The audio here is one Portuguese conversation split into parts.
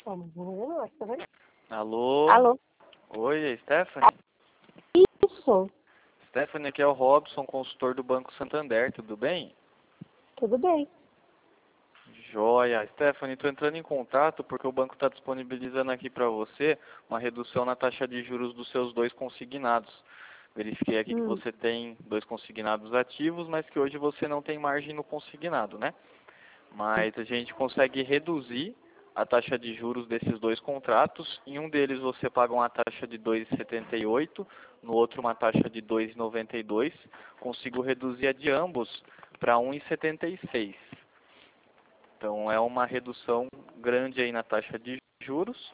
Não, tá vendo? Alô? Alô? Oi, é Stephanie? Isso, Stephanie, aqui é o Robson, consultor do Banco Santander, tudo bem? tudo bem. Joia. Stephanie, estou entrando em contato porque o banco está disponibilizando aqui para você uma redução na taxa de juros dos seus 2 consignados. Verifiquei aqui que você tem 2 consignados ativos, mas que hoje você não tem margem no consignado, né? Mas a gente consegue reduzir a taxa de juros desses 2 contratos. Em um deles você paga uma taxa de 2,78, no outro uma taxa de 2,92. Consigo reduzir a de ambos para 1,76. Então é uma redução grande aí na taxa de juros.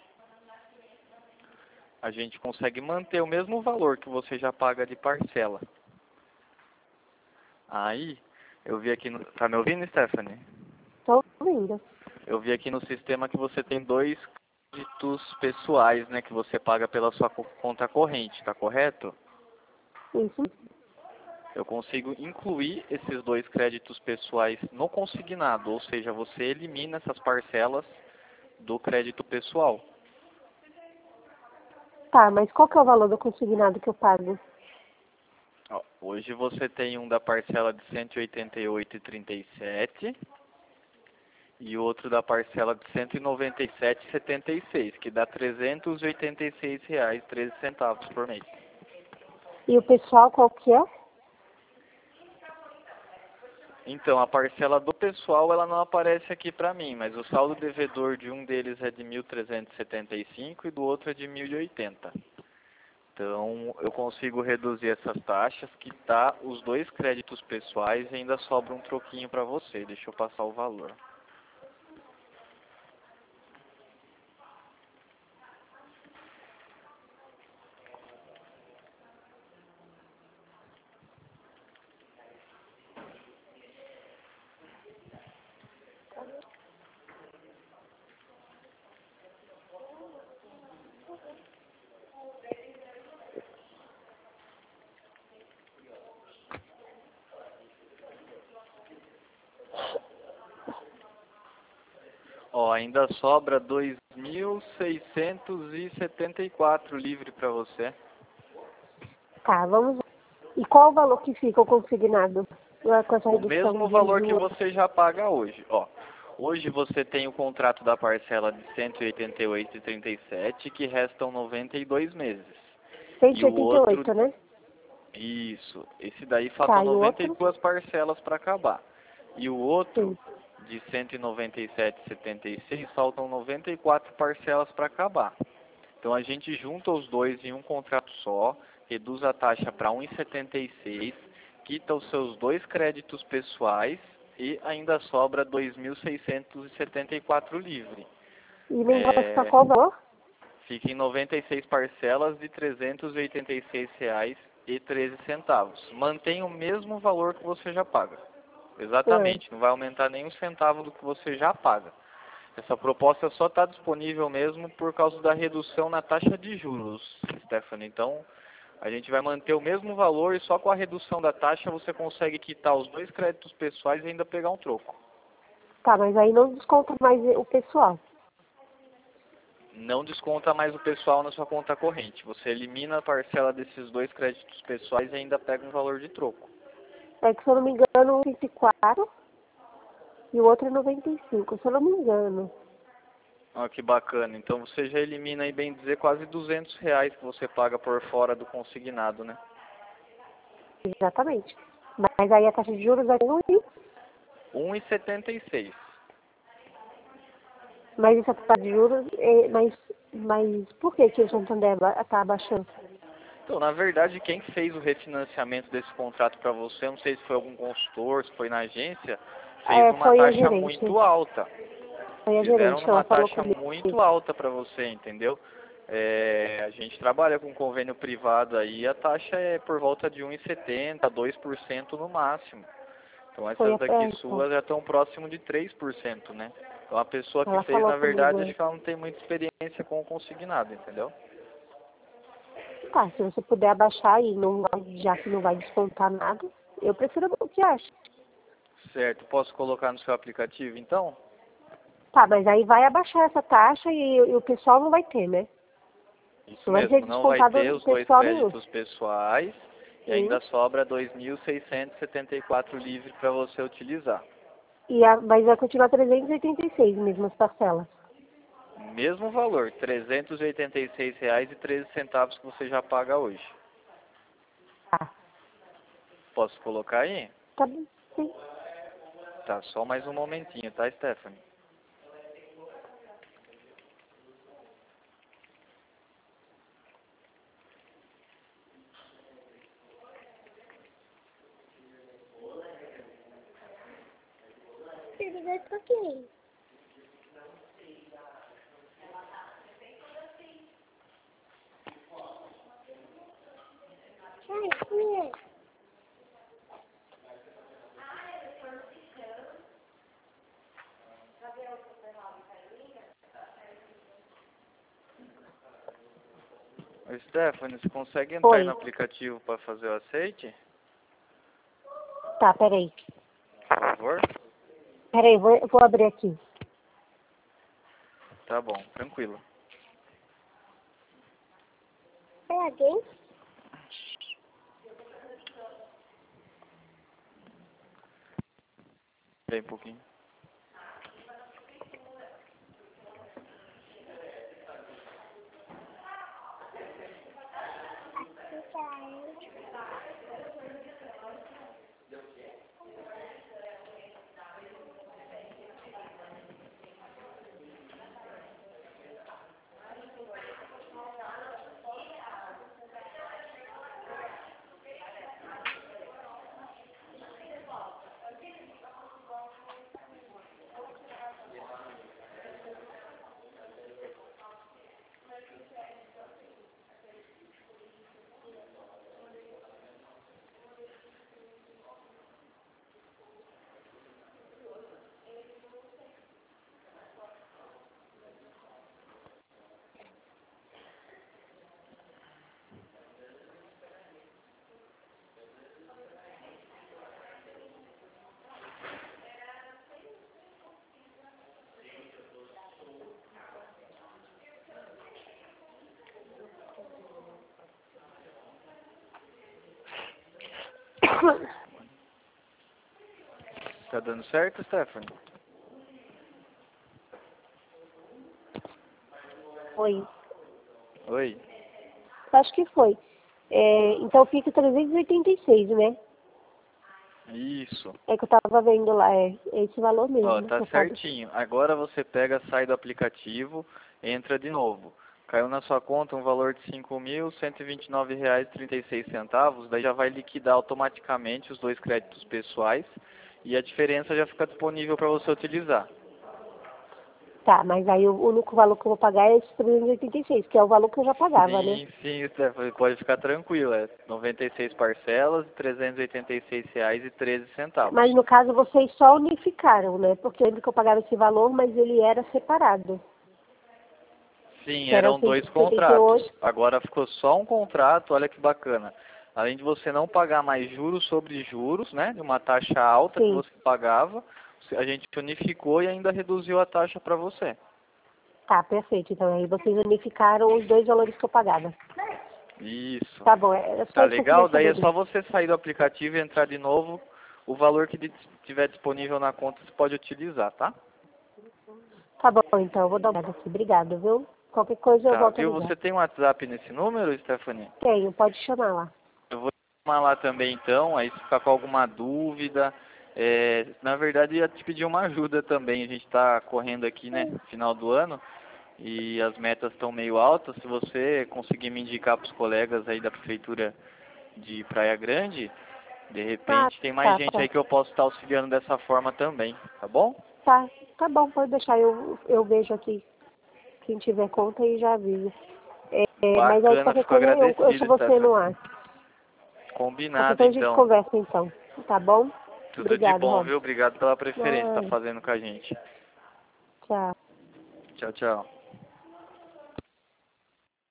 A gente consegue manter o mesmo valor que você já paga de parcela. Aí, eu vi aqui no... Tá me ouvindo, Stephanie? Tô ouvindo. Eu vi aqui no sistema que você tem 2 créditos pessoais, né? Que você paga pela sua conta corrente, tá correto? Isso. Eu consigo incluir esses 2 créditos pessoais no consignado, ou seja, você elimina essas parcelas do crédito pessoal. Tá, mas qual que é o valor do consignado que eu pago? Ó, hoje você tem um da parcela de R$ 188,37 e outro da parcela de R$ 197,76, que dá R$ 386,13 por mês. E o pessoal qual que é? Então, a parcela do pessoal ela não aparece aqui para mim, mas o saldo devedor de um deles é de 1.375 e do outro é de 1.080. Então, eu consigo reduzir essas taxas, quitar os 2 créditos pessoais e ainda sobra um troquinho para você. Deixa eu passar o valor. Ó, ainda sobra 2.674 livre para você. Tá, vamos ver. E qual o valor que fica o consignado? Com essa O redução mesmo de valor que juros? você já paga hoje. Ó, hoje você tem o contrato da parcela de 188,37, que restam 92 meses. E o outro, 188, né? isso, esse daí Tá, faltam e o outro? 92 parcelas para acabar. E o outro, Sim. de 197,76, faltam 94 parcelas para acabar. Então a gente junta os dois em um contrato só, reduz a taxa para 1,76, quita os seus 2 créditos pessoais e ainda sobra 2.674 livre. E me vai ficar qual o valor? Fica em 96 parcelas de R$ 386,13. Mantém o mesmo valor que você já paga. Exatamente, não vai aumentar nem um centavo do que você já paga. Essa proposta só está disponível mesmo por causa da redução na taxa de juros, Stephanie. Então, a gente vai manter o mesmo valor e só com a redução da taxa você consegue quitar os 2 créditos pessoais e ainda pegar um troco. Tá, mas aí não desconta mais o pessoal. Não desconta mais o pessoal na sua conta corrente. Você elimina a parcela desses 2 créditos pessoais e ainda pega um valor de troco. É que, se eu não me engano, um é 24 e o outro é 95, se eu não me engano. Olha que bacana. Então você já elimina aí, bem dizer, quase R$ 200 que você paga por fora do consignado, né? Exatamente. Mas aí a taxa de juros é 1, 1,76. mas essa taxa de juros, mas por que o Santander está abaixando? Então, na verdade, quem fez o refinanciamento desse contrato para você, não sei se foi algum consultor, se foi na agência, fez uma Foi a taxa gerente. muito alta. Foi a Fizeram gerente, numa ela falou taxa comigo. muito alta para você, entendeu? A gente trabalha com convênio privado aí, a taxa é por volta de 1,70, 2% no máximo. Então Foi essas a, daqui então, suas já estão próximo de 3%, né? Então a pessoa que ela fez, falou na verdade, comigo. acho que ela não tem muita experiência com o consignado, entendeu? Tá, se você puder abaixar e não vai, já que não vai descontar nada, eu prefiro o que acha. Certo, posso colocar no seu aplicativo então? Tá, mas aí vai abaixar essa taxa e o pessoal não vai ter, né? Isso Não vai ser mesmo, não vai descontado ter os dois pessoal nenhum. créditos pessoais e Sim. ainda sobra 2.674 livre para você utilizar. Mas vai continuar 386 mesmo as parcelas. Mesmo valor, R$ 386,13 que você já paga hoje. Tá. Posso colocar aí? Tá bom, sim. Tá, só mais um momentinho, tá, Stephanie? Liga um pouquinho. Ô, Stephanie, você consegue entrar aí Oi. no aplicativo para fazer o aceite? Tá, peraí. Por favor? Peraí, vou abrir aqui. Tá bom, tranquilo. É alguém? Vem um pouquinho. Tá dando certo, Stephanie? Oi. Oi? Acho que foi. Então fica 386, né? Isso. É que eu tava vendo lá, é esse valor Ó, mesmo que tá eu pago. certinho. Agora você pega, sai do aplicativo, entra de novo. Caiu na sua conta um valor de R$ 5.129,36, daí já vai liquidar automaticamente os dois créditos pessoais e a diferença já fica disponível para você utilizar. Tá, mas aí o único valor que eu vou pagar é esse 386, que é o valor que eu já pagava, né? Sim, Stephanie, pode ficar tranquilo. É 96 parcelas, R$ 386,13. Mas no caso vocês só unificaram, né? Porque eu lembro que eu pagava esse valor, mas ele era separado. Sim, Que era eram dois 178. contratos. Agora ficou só um contrato, olha que bacana. Além de você não pagar mais juros sobre juros, né, de uma taxa alta que Sim. você pagava, a gente unificou e ainda reduziu a taxa para você. Tá, perfeito. Então aí vocês unificaram os dois valores que eu pagava. Isso. Tá bom, era só Tá isso que eu queria legal? Daí é saber só mesmo. você sair do aplicativo e entrar de novo. O valor que tiver disponível na conta você pode utilizar, tá? Tá bom, então eu vou dar uma olhada aqui. Obrigado, viu? Qualquer coisa eu Tá, volto a viu? ligar. Você tem um WhatsApp nesse número, Stephanie? Tenho, pode chamar lá. Eu vou chamar lá também então, aí se ficar com alguma dúvida, na verdade ia te pedir uma ajuda também, a gente está correndo aqui, né, final do ano, e as metas estão meio altas, se você conseguir me indicar para os colegas aí da Prefeitura de Praia Grande, de Ah, repente tem mais tá, gente tá. aí que eu posso estar auxiliando dessa forma também, tá bom? Tá bom, pode deixar. Eu vejo aqui quem tiver conta e já aviso. Mas aí Bacana, qualquer fico coisa eu agradecido, chamo você no Stephanie. ar. Qualquer Combinado coisa a gente então. conversa então. Tá bom? Tudo de Obrigado, bom, Rob. viu? Obrigado pela preferência que tá Nada. fazendo com a gente. Tchau. Tchau, tchau.